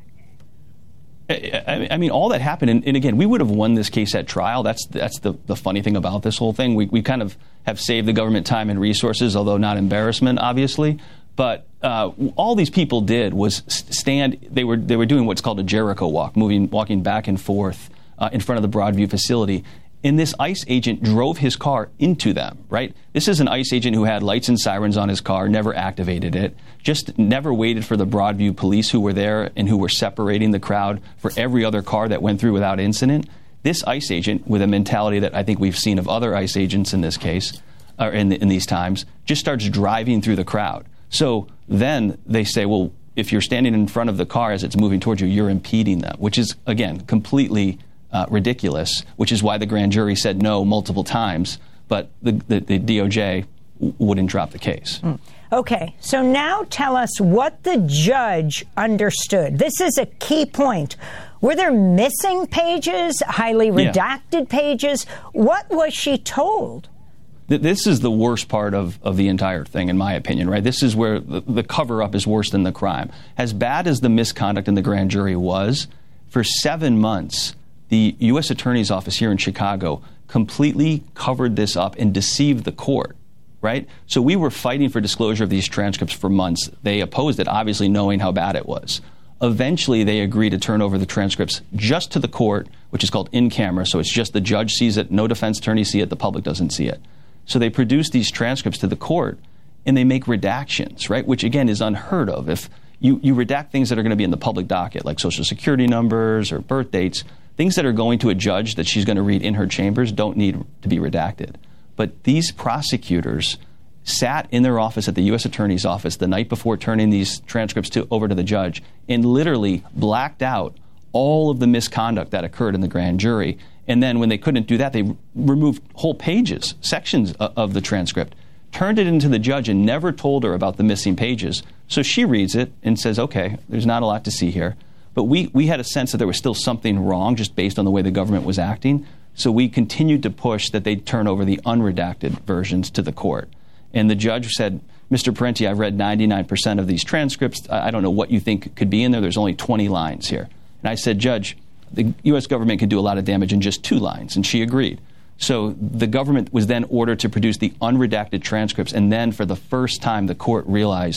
I mean, all that happened, and, and again, we would have won this case at trial. That's that's the, the funny thing about this whole thing. We, we kind of have saved the government time and resources, although not embarrassment, obviously. But uh, all these people did was stand. They were they were doing what's called a Jericho walk, moving, walking back and forth uh, in front of the Broadview facility. And this ICE agent drove his car into them, right? This is an ICE agent who had lights and sirens on his car, never activated it, just never waited for the Broadview police who were there and who were separating the crowd for every other car that went through without incident. This ICE agent, with a mentality that I think we've seen of other ICE agents in this case, or in, the, in these times, just starts driving through the crowd. So then they say, well, if you're standing in front of the car as it's moving towards you, you're impeding them, which is, again, completely Uh, ridiculous, which is why the grand jury said no multiple times, but the, the, the D O J w- wouldn't drop the case. Mm. Okay, so now tell us what the judge understood. This is a key point. Were there missing pages, highly redacted yeah. pages? What was she told? Th- this is the worst part of, of the entire thing, in my opinion, right? This is where the, the cover-up is worse than the crime. As bad as the misconduct in the grand jury was, for seven months, the U S Attorney's Office here in Chicago completely covered this up and deceived the court, right? So we were fighting for disclosure of these transcripts for months. They opposed it, obviously knowing how bad it was. Eventually, they agreed to turn over the transcripts just to the court, which is called in camera, so it's just the judge sees it, no defense attorney see it, the public doesn't see it. So they produce these transcripts to the court, and they make redactions, right, which, again, is unheard of. If you, you redact things that are going to be in the public docket, like Social Security numbers or birth dates, things that are going to a judge that she's going to read in her chambers don't need to be redacted. But these prosecutors sat in their office at the U S Attorney's Office the night before turning these transcripts to, over to the judge, and literally blacked out all of the misconduct that occurred in the grand jury. And then when they couldn't do that, they removed whole pages, sections of the transcript, turned it into the judge and never told her about the missing pages. So she reads it and says, okay, there's not a lot to see here. But we, we had a sense that there was still something wrong just based on the way the government was acting. So we continued to push that they'd turn over the unredacted versions to the court. And the judge said, Mister Parenti, I've read ninety-nine percent of these transcripts. I don't know what you think could be in there. There's only twenty lines here. And I said, Judge, the U S government could do a lot of damage in just two lines. And she agreed. So the government was then ordered to produce the unredacted transcripts. And then for the first time, the court realized,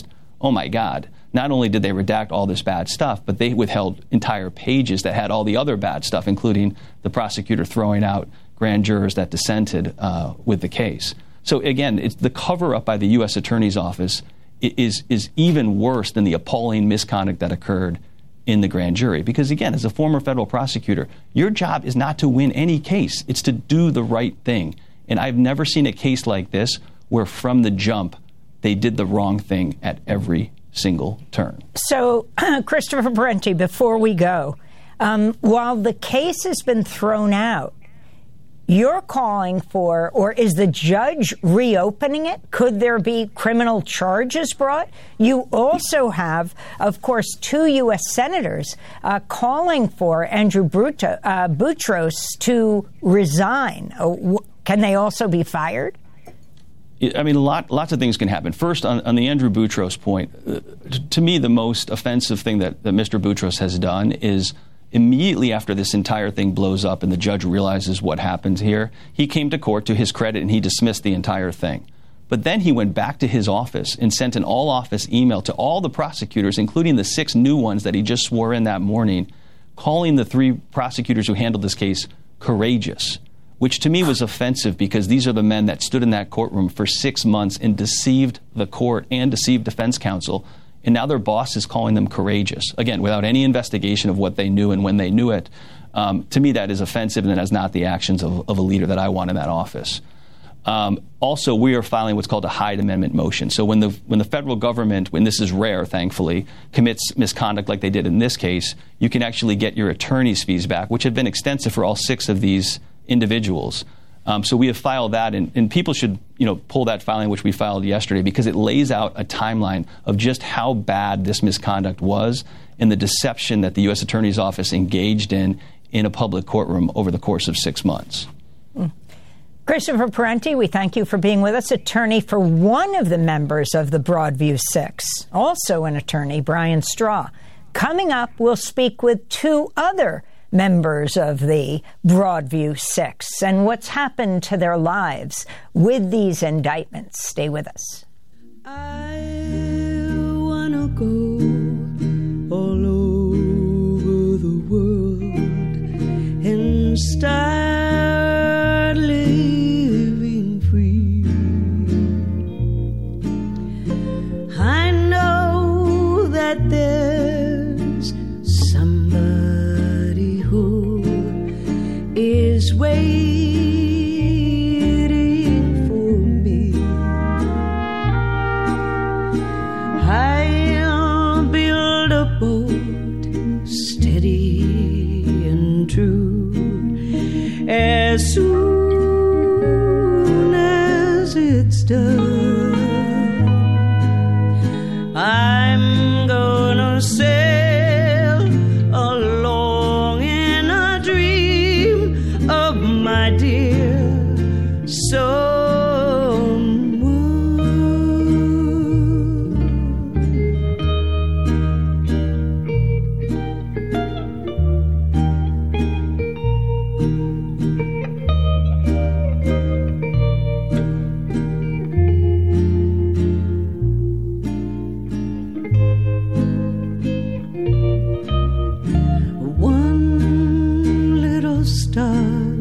oh my God, not only did they redact all this bad stuff, but they withheld entire pages that had all the other bad stuff, including the prosecutor throwing out grand jurors that dissented uh, with the case. So again, it's the cover-up by the U S Attorney's Office is is even worse than the appalling misconduct that occurred in the grand jury. Because again, as a former federal prosecutor, your job is not to win any case. It's to do the right thing. And I've never seen a case like this where from the jump they did the wrong thing at every single turn. So, Christopher Parenti, before we go, um, while the case has been thrown out, you're calling for, or is the judge reopening it? Could there be criminal charges brought? You also have, of course, two U S senators uh, calling for Andrew Bruto, uh, Boutros to resign. Uh, can they also be fired? I mean, a lot, lots of things can happen. First, on, on the Andrew Boutros point, uh, to me, the most offensive thing that, that Mister Boutros has done is immediately after this entire thing blows up and the judge realizes what happened here, he came to court to his credit and he dismissed the entire thing. But then he went back to his office and sent an all-office email to all the prosecutors, including the six new ones that he just swore in that morning, calling the three prosecutors who handled this case courageous, which to me was offensive because these are the men that stood in that courtroom for six months and deceived the court and deceived defense counsel. And now their boss is calling them courageous, again, without any investigation of what they knew and when they knew it. Um, to me, that is offensive, and that is not the actions of, of a leader that I want in that office. Um, also, we are filing what's called a Hyde Amendment motion. So when the when the federal government, when this is rare, thankfully, commits misconduct like they did in this case, you can actually get your attorney's fees back, which have been extensive for all six of these individuals. Um, so we have filed that, and, and people should, you know, pull that filing, which we filed yesterday, because it lays out a timeline of just how bad this misconduct was and the deception that the U S Attorney's Office engaged in in a public courtroom over the course of six months. Mm. Christopher Parenti, we thank you for being with us. Attorney for one of the members of the Broadview Six, also an attorney, Brian Straw. Coming up, we'll speak with two other members of the Broadview Six and what's happened to their lives with these indictments. Stay with us. I wanna go all over the world and start living free. I know that there's somebody who is waiting for me. I'll build a boat steady and true as soon as it's done. I'm gonna sail along in a dream of my dear someone. One little star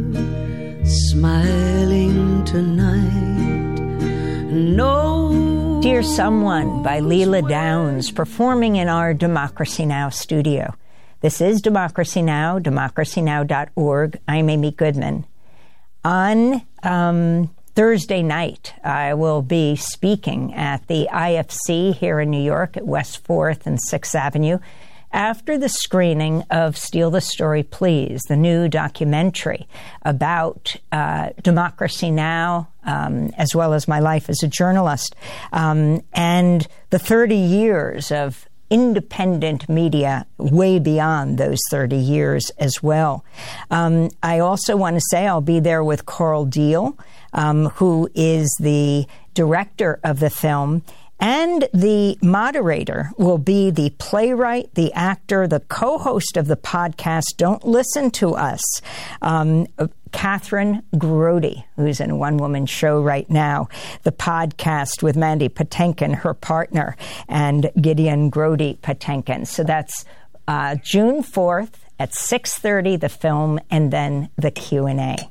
smiling tonight. No. Dear Someone by Leela Downs, performing in our Democracy Now! Studio. This is Democracy Now!, democracy now dot org. I'm Amy Goodman. On um, Thursday night, I will be speaking at the I F C here in New York at West fourth and sixth Avenue after the screening of Steal the Story, Please, the new documentary about uh, Democracy Now!, um, as well as my life as a journalist, um, and the thirty years of independent media way beyond those thirty years as well. Um, I also want to say I'll be there with Carl Deal, um, who is the director of the film, and the moderator will be the playwright, the actor, the co-host of the podcast Don't Listen to Us, um, Catherine Grody, who's in a one-woman show right now, the podcast with Mandy Patinkin, her partner, and Gideon Grody Patinkin. So that's uh, June fourth at six thirty, the film, and then the Q and A.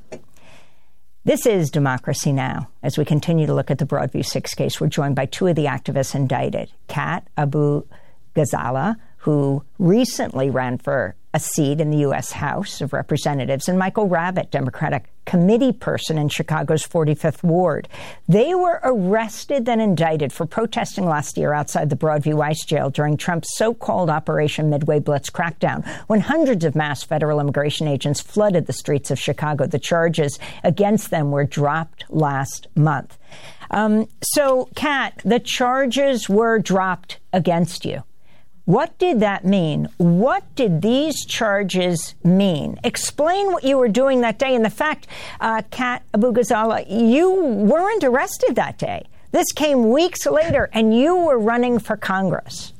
This is Democracy Now! As we continue to look at the Broadview six case, we're joined by two of the activists indicted, Kat Abu Ghazala, who recently ran for a seat in the U S House of Representatives, and Michael Rabbitt, Democratic committee person in Chicago's forty-fifth Ward. They were arrested and indicted for protesting last year outside the Broadview ICE jail during Trump's so-called Operation Midway Blitz crackdown, when hundreds of masked federal immigration agents flooded the streets of Chicago. The charges against them were dropped last month. Um, so, Kat, the charges were dropped against you. What did that mean? What did these charges mean? Explain what you were doing that day. And the fact, uh, Kat Abu Ghazala, you weren't arrested that day. This came weeks later, and you were running for Congress.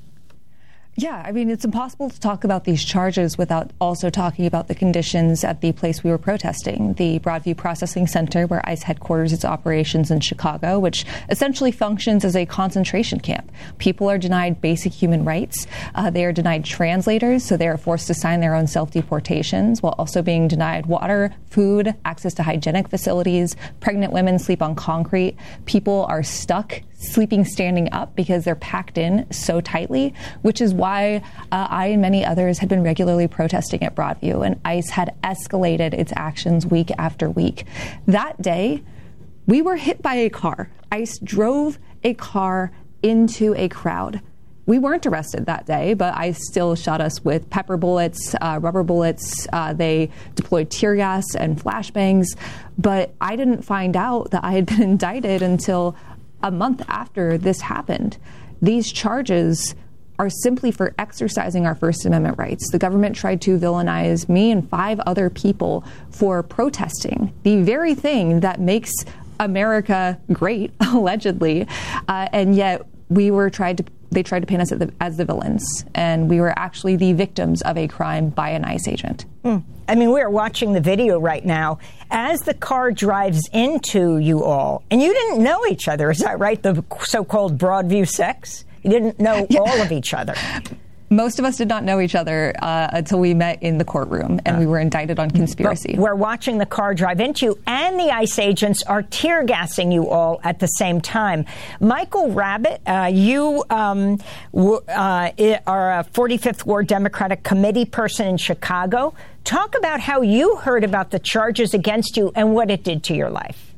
Yeah, I mean, it's impossible to talk about these charges without also talking about the conditions at the place we were protesting, the Broadview Processing Center, where ICE headquarters its operations in Chicago, which essentially functions as a concentration camp. People are denied basic human rights. Uh, they are denied translators, so they are forced to sign their own self-deportations, while also being denied water, food, access to hygienic facilities. Pregnant women sleep on concrete. People are stuck sleeping standing up because they're packed in so tightly, which is why uh, I and many others had been regularly protesting at Broadview, and ICE had escalated its actions week after week. That day, we were hit by a car. ICE drove a car into a crowd. We weren't arrested that day, but ICE still shot us with pepper bullets, uh, rubber bullets. Uh, they deployed tear gas and flashbangs. But I didn't find out that I had been indicted until a month after this happened. These charges are simply for exercising our First Amendment rights. The government tried to villainize me and five other people for protesting, the very thing that makes America great, allegedly, uh, and yet we were tried to they tried to paint us as the, as the villains, and we were actually the victims of a crime by an ICE agent. Mm. I mean, we're watching the video right now as the car drives into you all, and you didn't know each other. Is that right? The so-called Broadview Six? You didn't know yeah. all of each other. Most of us did not know each other uh, until we met in the courtroom, and uh, we were indicted on conspiracy. We're watching the car drive into you, and the ICE agents are tear gassing you all at the same time. Michael Rabbitt, uh, you um, w- uh, are a forty-fifth Ward Democratic committee person in Chicago. Talk about how you heard about the charges against you and what it did to your life.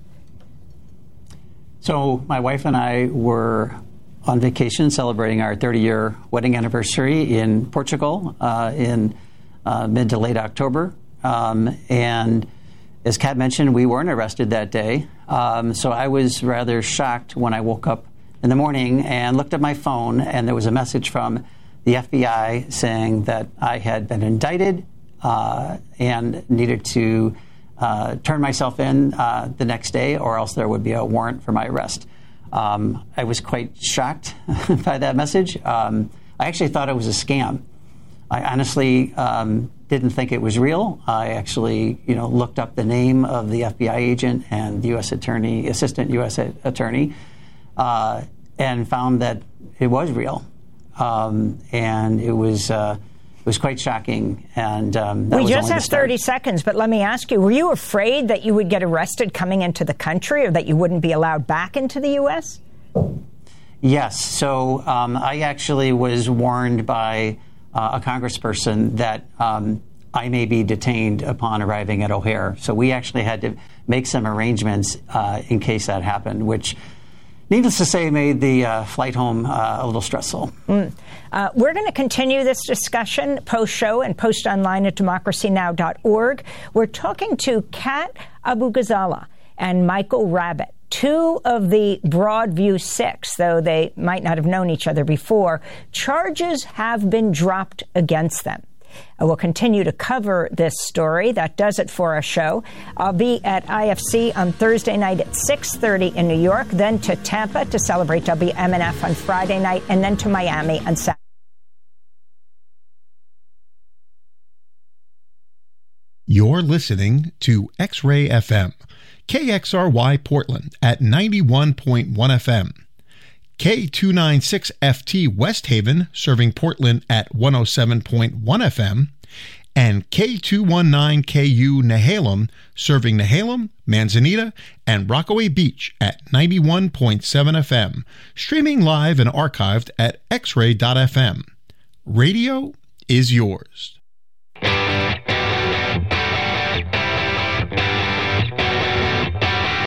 So my wife and I were on vacation celebrating our thirty-year wedding anniversary in Portugal uh, in uh, mid to late October. Um, and as Kat mentioned, we weren't arrested that day. Um, so I was rather shocked when I woke up in the morning and looked at my phone, and there was a message from the F B I saying that I had been indicted uh, and needed to uh, turn myself in uh, the next day, or else there would be a warrant for my arrest. Um, I was quite shocked by that message. Um, I actually thought it was a scam. I honestly um, didn't think it was real. I actually, you know, looked up the name of the F B I agent and the U S attorney, assistant U S attorney, uh, and found that it was real. Um, and it was uh, it was quite shocking. And um, that we was just only have the start. thirty seconds, but let me ask you: were you afraid that you would get arrested coming into the country, or that you wouldn't be allowed back into the U S? Yes. So um, I actually was warned by uh, a congressperson that um, I may be detained upon arriving at O'Hare. So we actually had to make some arrangements uh, in case that happened, which, needless to say, made the uh, flight home uh, a little stressful. Mm. Uh, we're going to continue this discussion post-show and post online at democracy now dot org. We're talking to Kat Abu Ghazala and Michael Rabbitt, two of the Broadview Six, though they might not have known each other before. Charges have been dropped against them. Uh, we'll continue to cover this story. That does it for our show. I'll be at I F C on Thursday night at six thirty in New York, then to Tampa to celebrate W M N F on Friday night, and then to Miami on Saturday. You're listening to X-Ray F M, K X R Y Portland at ninety-one point one F M, K two ninety-six F T West Haven serving Portland at one oh seven point one F M, and K two nineteen K U Nehalem serving Nehalem, Manzanita, and Rockaway Beach at ninety-one point seven F M, streaming live and archived at x ray dot f m. Radio is yours.